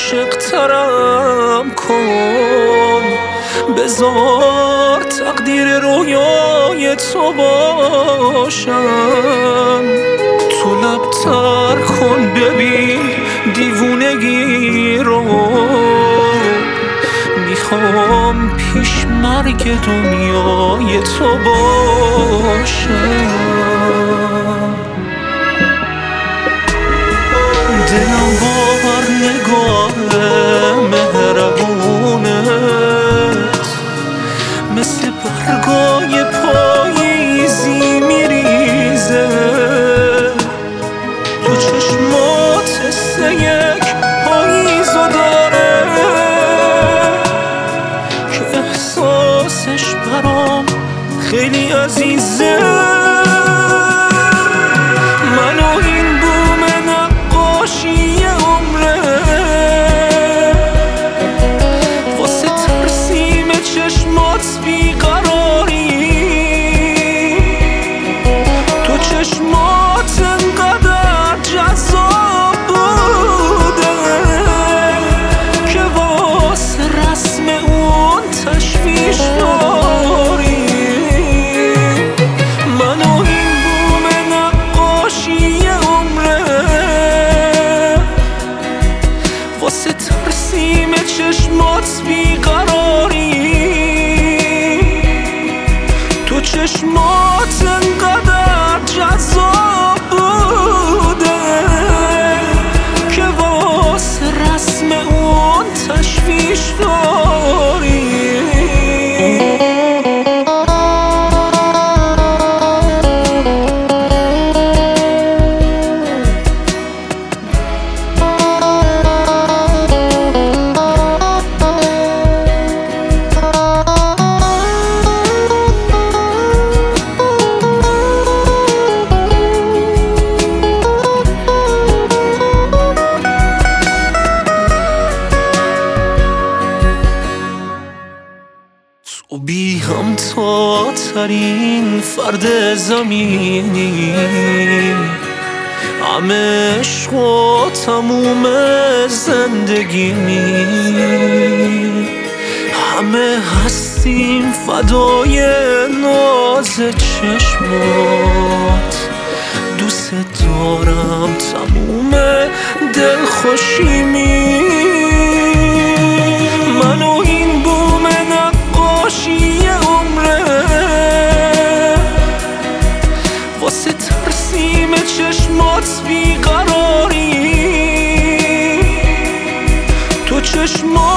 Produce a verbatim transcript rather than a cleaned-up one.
عاشق ترم کن، بذار تقدیر رویای تو باشم. تو لبتر کن ببین دیوونگی رو، میخوام پیش مرگ دنیای تو باشم. دلم باور نگاه مهربونت مثل برگای پاییزی میریزه. تو چشمات حس یک پاییزو داره که احساسش برام خیلی عزیزه. منو این بوم نقاشی عمره واسه ترسیم چشمات بیقراری. تو چشمات انقدر جذاب بوده که واسه رسم اون تشویش داری. منو این بوم نقاشی عمره واسه ترسیم چشمات بیقراری. تو چشمات انقدر جذاب بوده که واسه رسم اون تشویش داری. تو بی همتا ترین فرد زمینی، همه عشق و تموم زندگیمی. همه هستیم فدای ناز چشمات، دوست دارم تموم دلخوشیمی. منو این بوم نقاشی عمره واسه ترسیم چشمات بیقراری. تو چشمات